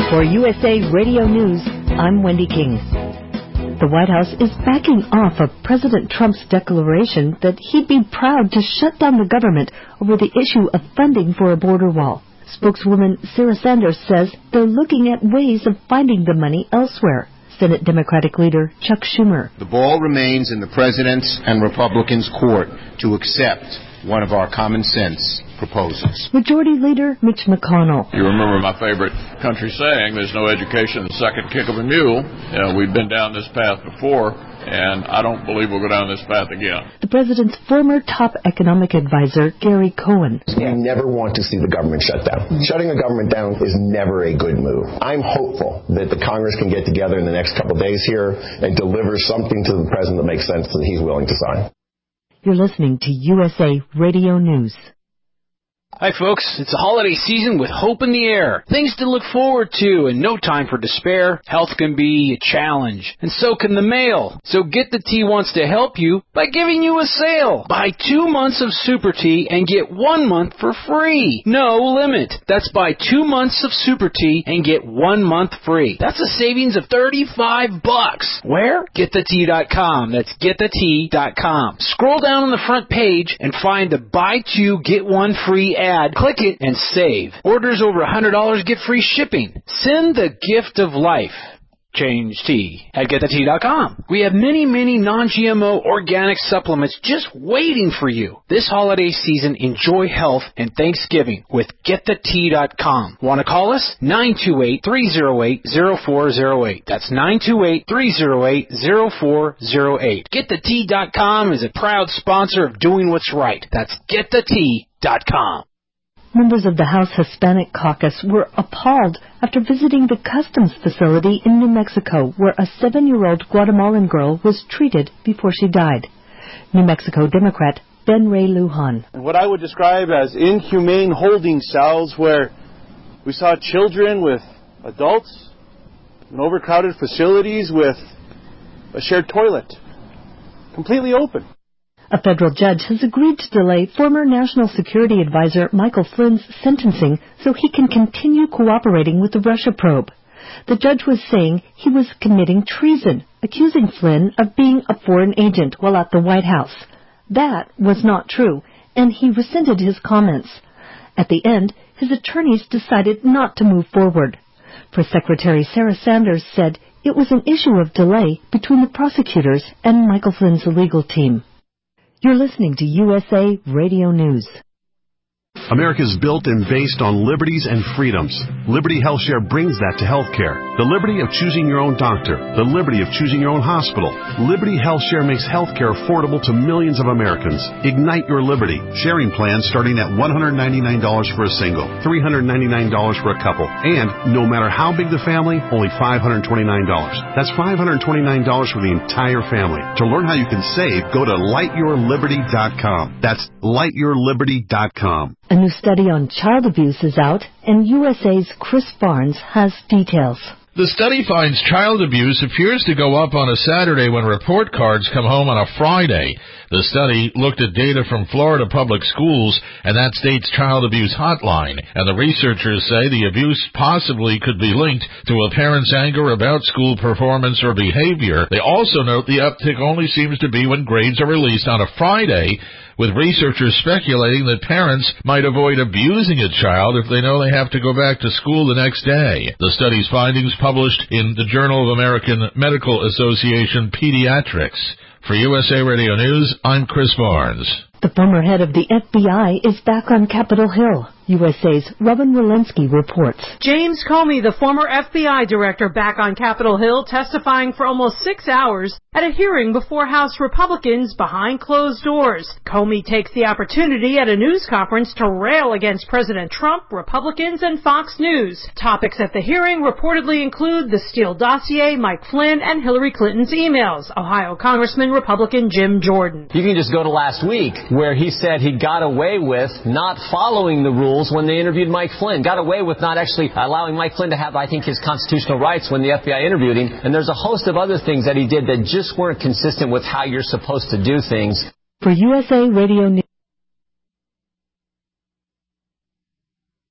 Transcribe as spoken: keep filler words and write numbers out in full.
For U S A Radio News, I'm Wendy King. The White House is backing off of President Trump's declaration that he'd be proud to shut down the government over the issue of funding for a border wall. Spokeswoman Sarah Sanders says they're looking at ways of finding the money elsewhere. Senate Democratic leader Chuck Schumer. The ball remains in the President's and Republicans' court to accept one of our common sense proposals. Majority Leader Mitch McConnell. You remember my favorite country saying, there's no education in the second kick of a mule. You know, we've been down this path before, and I don't believe we'll go down this path again. The President's former top economic advisor, Gary Cohen. We never want to see the government shut down. Shutting a government down is never a good move. I'm hopeful that the Congress can get together in the next couple of days here and deliver something to the President that makes sense that he's willing to sign. You're listening to U S A Radio News. Hi, folks. It's the holiday season with hope in the air. Things to look forward to and no time for despair. Health can be a challenge, and so can the mail. So Get the Tea wants to help you by giving you a sale. Buy two months of Super Tea and get one month for free. No limit. That's buy two months of Super Tea and get one month free. That's a savings of thirty-five bucks. Where? get the tea dot com. That's get the tea dot com. Scroll down on the front page and find the buy two, get one free ad. Click it and save. Orders over one hundred dollars get free shipping. Send the gift of life. Change tea at get the tea dot com. We have many, many non-G M O organic supplements just waiting for you. This holiday season, enjoy health and Thanksgiving with get the tea dot com. Want to call us? nine two eight, three oh eight, oh four oh eight. That's nine two eight, three oh eight, oh four oh eight. get the tea dot com is a proud sponsor of doing what's right. That's get the tea dot com. Members of the House Hispanic Caucus were appalled after visiting the customs facility in New Mexico, where a seven-year-old Guatemalan girl was treated before she died. New Mexico Democrat Ben Ray Lujan. What I would describe as inhumane holding cells, where we saw children with adults in overcrowded facilities with a shared toilet, completely open. A federal judge has agreed to delay former National Security Advisor Michael Flynn's sentencing so he can continue cooperating with the Russia probe. The judge was saying he was committing treason, accusing Flynn of being a foreign agent while at the White House. That was not true, and he rescinded his comments. At the end, his attorneys decided not to move forward. Press Secretary Sarah Sanders said it was an issue of delay between the prosecutors and Michael Flynn's legal team. You're listening to U S A Radio News. America is built and based on liberties and freedoms. Liberty HealthShare brings that to healthcare. The liberty of choosing your own doctor. The liberty of choosing your own hospital. Liberty HealthShare makes healthcare affordable to millions of Americans. Ignite your liberty. Sharing plans starting at one hundred ninety-nine dollars for a single, three hundred ninety-nine dollars for a couple, and no matter how big the family, only five hundred twenty-nine dollars. That's five hundred twenty-nine dollars for the entire family. To learn how you can save, go to light your liberty dot com. That's light your liberty dot com. A new study on child abuse is out, and U S A's Chris Barnes has details. The study finds child abuse appears to go up on a Saturday when report cards come home on a Friday. The study looked at data from Florida public schools and that state's child abuse hotline, and the researchers say the abuse possibly could be linked to a parent's anger about school performance or behavior. They also note the uptick only seems to be when grades are released on a Friday, with researchers speculating that parents might avoid abusing a child if they know they have to go back to school the next day. The study's findings published in the Journal of American Medical Association Pediatrics. For U S A Radio News, I'm Chris Barnes. The former head of the F B I is back on Capitol Hill. U S A's Robin Walensky reports. James Comey, the former F B I director, back on Capitol Hill, testifying for almost six hours at a hearing before House Republicans behind closed doors. Comey takes the opportunity at a news conference to rail against President Trump, Republicans, and Fox News. Topics at the hearing reportedly include the Steele dossier, Mike Flynn, and Hillary Clinton's emails. Ohio Congressman Republican Jim Jordan. You can just go to last week, where he said he got away with not following the rules when they interviewed Mike Flynn. Got away with not actually allowing Mike Flynn to have, I think, his constitutional rights when the F B I interviewed him. And there's a host of other things that he did that just weren't consistent with how you're supposed to do things. For U S A Radio News.